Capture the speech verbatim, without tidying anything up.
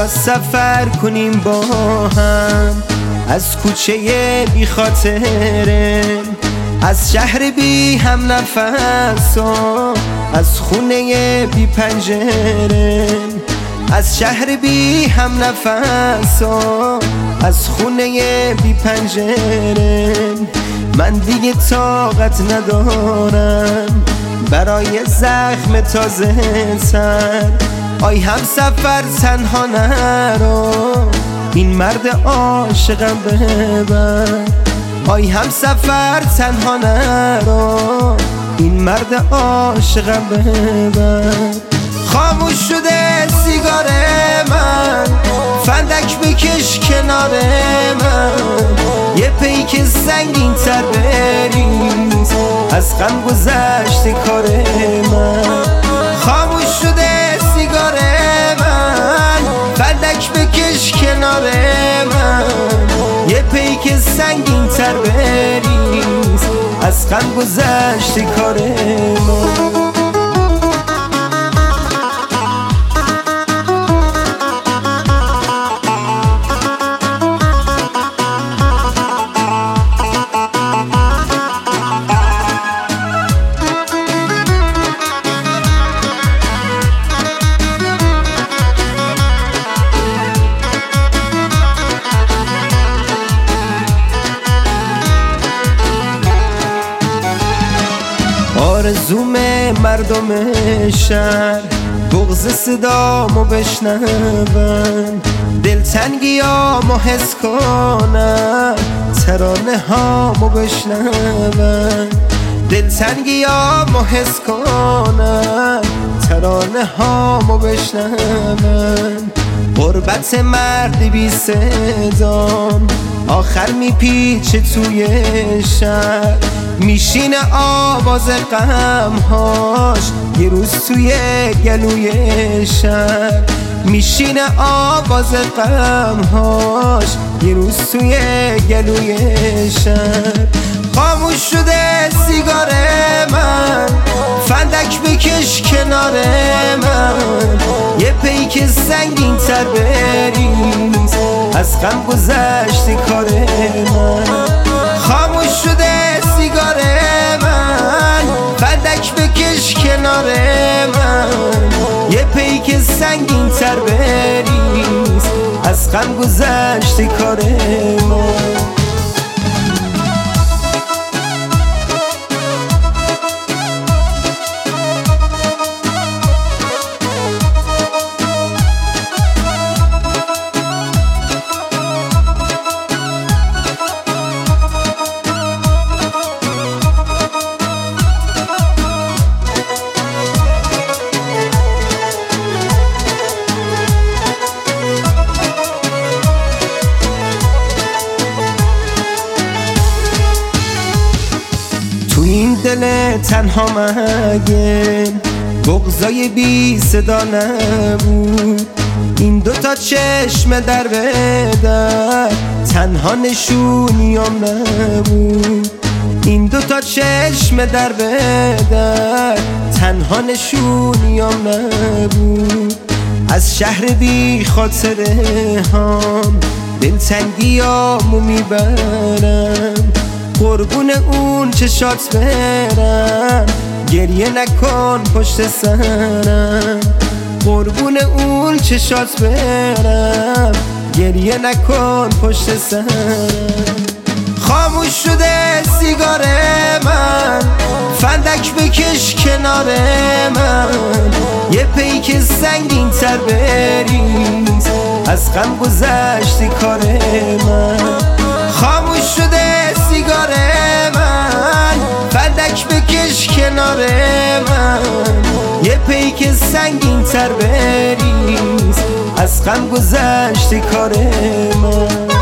سفر کنیم با هم از کوچه بی خاطره، از شهر بی هم نفس و از خونه بی پنجره، از شهر بی هم نفس و از خونه بی پنجره. من دیگه طاقت ندارم برای زخم تازه تر. آی هم سفر تنها نرو، این مرد عاشقم ببر. آی هم سفر تنها نرو، این مرد عاشقم ببر. خاموش شده سیگار من، فندک بکش کنار من، یه پیک سنگین تر بریز از غم گذشته کار من. خاموش شده سیگار من، فندک بکش کنار من، یه پیک سنگین تر بریز از غم گذشته کار من. آرزوم مردم شهر بغض صدامو بشنون، دلتنگیامو حس کنم، ترانه هامو بشنون. دلتنگیامو حس کنم، ترانه هامو بشنون. غربت مرد بی صدام آخر میپیچه توی شهر، میشینه آواز غمهاش یه روز توی گلوی شهر. میشینه آواز غمهاش یه روز توی گلوی شهر. خاموش شده سیگار من، فندک بکش کنار من، یه پیک سنگین تر بریز از غم گذشته کار من. خاموش شده سیگار من، فندک بکش کنار من، یه پیک سنگین تر بریز از غم گذشته کار من. تو این دل تنها مگه بغضای بی صدا نبود، این دوتا چشم در به در تنها نشونیام نبود. این دوتا چشم در به در تنها نشونیام نبود. از شهر بی خاطره هم دلتنگیامو میبرم، قربون اون چشات برم، گریه نکن پشت سرم. قربون اون چشات برم، گریه نکن پشت سرم. خاموش شده سیگار من، فندک بکش کنار من، یه پیک سنگین تر بریز از غم گذشته کار من. خاموش شده سیگار من، فندک بکش کنار من، یه پیک سنگین تر بریز از غم گذشته کار من.